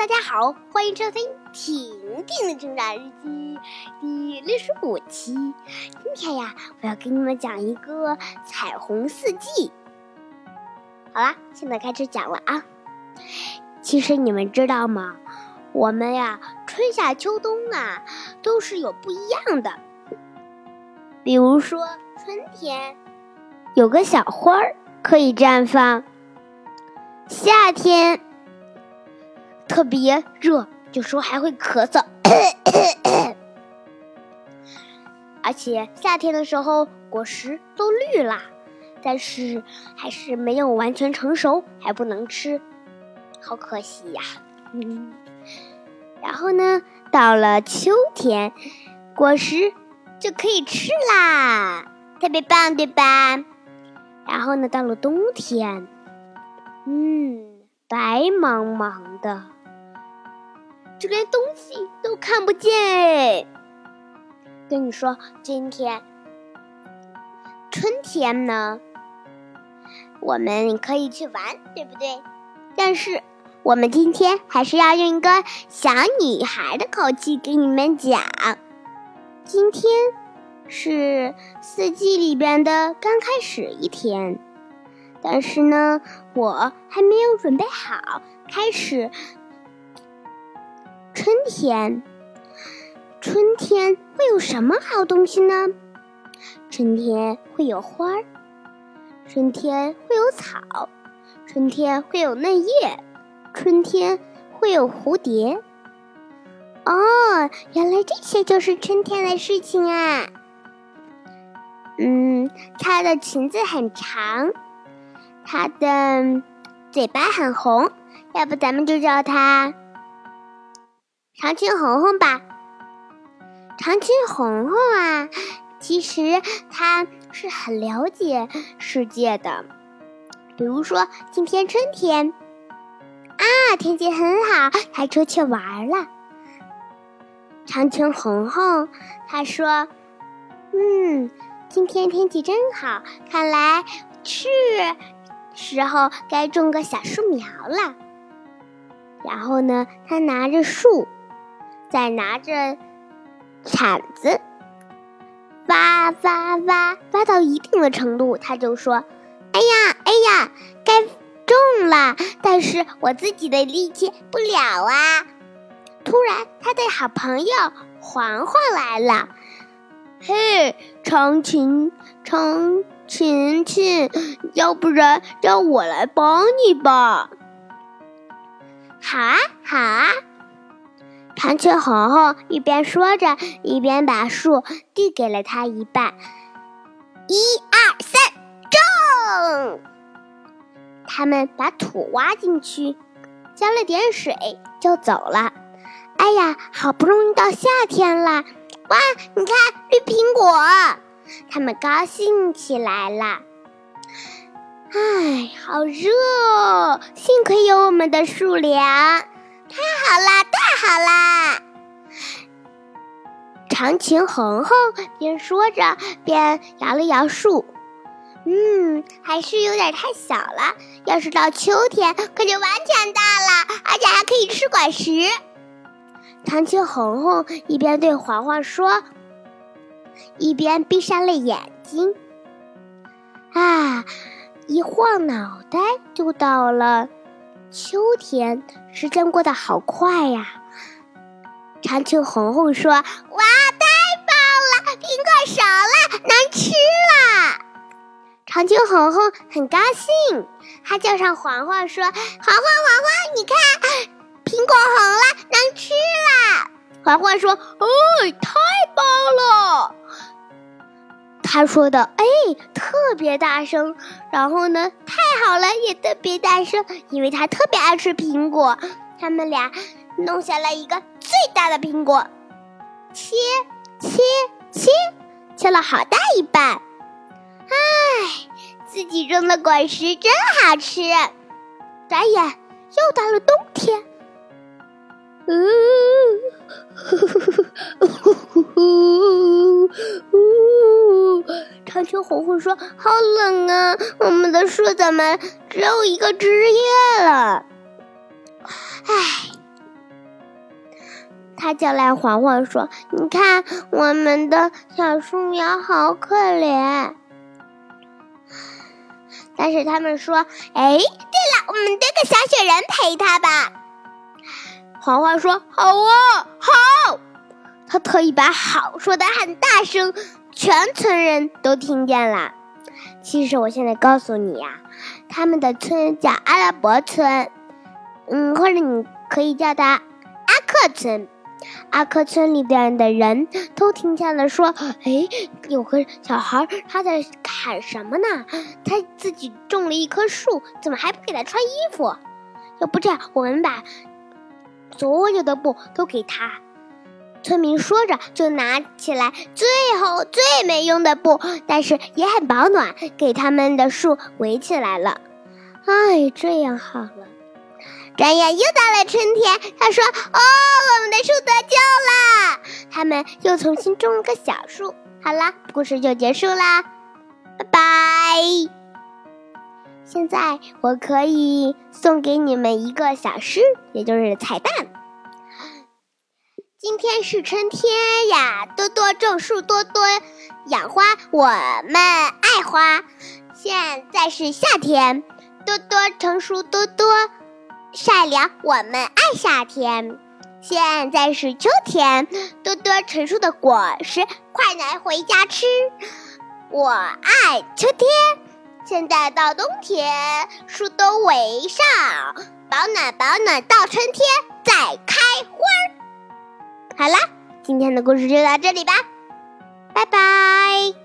大家好，欢迎收听婷婷的成长日记第65期。今天呀，我要给你们讲一个彩虹四季。好啦，现在开始讲了啊。其实你们知道吗？我们呀，春夏秋冬啊，都是有不一样的。比如说春天有个小花儿可以绽放，夏天特别热，有时候还会咳嗽而且夏天的时候果实都绿啦，但是还是没有完全成熟，还不能吃，好可惜呀。然后呢，到了秋天，果实就可以吃啦，特别棒，对吧？然后呢，到了冬天，白茫茫的，就连东西都看不见。跟你说，今天春天呢，我们可以去玩，对不对？但是我们今天还是要用一个小女孩的口气给你们讲。今天是四季里边的刚开始一天，但是呢，我还没有准备好开始春天。春天会有什么好东西呢？春天会有花儿，春天会有草，春天会有嫩叶，春天会有蝴蝶。哦，原来这些就是春天的事情啊。它的裙子很长，它的嘴巴很红，要不咱们就叫它长裙红红吧。长裙红红啊，其实它是很了解世界的。比如说今天春天啊，天气很好，还出去玩了。长裙红红她说今天天气真好，看来是时候该种个小树苗了。然后呢，他拿着树，再拿着铲子，挖到一定的程度，他就说：哎呀，该种了，但是我自己的力气不了啊。突然，他的好朋友黄黄来了。嘿，长裙，要不然让我来帮你吧。好啊。长裙红红一边说着，一边把树递给了他一半。1、2、3，种！他们把土挖进去，浇了点水，就走了。哎呀，好不容易到夏天了！哇，你看绿苹果，他们高兴起来了。哎，好热哦！幸亏有我们的树凉，太好啦！长裙红红边说着边摇了摇树，还是有点太小了，要是到秋天可就完全大了，而且还可以吃果实。长裙红红一边对黄黄说，一边闭上了眼睛。一晃脑袋就到了秋天，时间过得好快呀。长裙红红说：哇，太棒了，苹果熟了，能吃了。长裙红红很高兴，他叫上黄黄说：黄黄，你看苹果红了，能吃了。黄黄说：太棒了。他说的特别大声，然后呢，太好了也特别大声，因为他特别爱吃苹果。他们俩弄下来一个最大的苹果，切了好大一半。自己种的果实真好吃。转眼又到了冬天。长裙红红说：好冷啊，我们的树怎么只有一个枝叶了？ 他叫来黄黄说：“你看，我们的小树苗好可怜。”但是他们说：“哎，对了，我们堆个小雪人陪他吧。”黄黄说：“好哦，好。”他特意把好说得很大声，全村人都听见了。其实我现在告诉你呀，他们的村叫阿拉伯村，或者你可以叫它阿克村。阿克村里边的人都听见了，说：“哎，有个小孩他在砍什么呢？他自己种了一棵树，怎么还不给他穿衣服？要不这样，我们把所有的布都给他。”村民说着就拿起来最厚最没用的布，但是也很保暖，给他们的树围起来了。哎，这样好了。转眼又到了春天，他说：“哦，我们的树得救了！”他们又重新种了个小树。好了，故事就结束啦，拜拜。现在我可以送给你们一个小诗，也就是彩蛋。今天是春天呀，多多种树，多多养花，我们爱花。现在是夏天，多多成熟，多多晒凉，我们爱夏天。现在是秋天，多多成熟的果实，快来回家吃，我爱秋天。现在到冬天，树都围上，保暖保暖，到春天再开花。好啦，今天的故事就到这里吧，拜拜。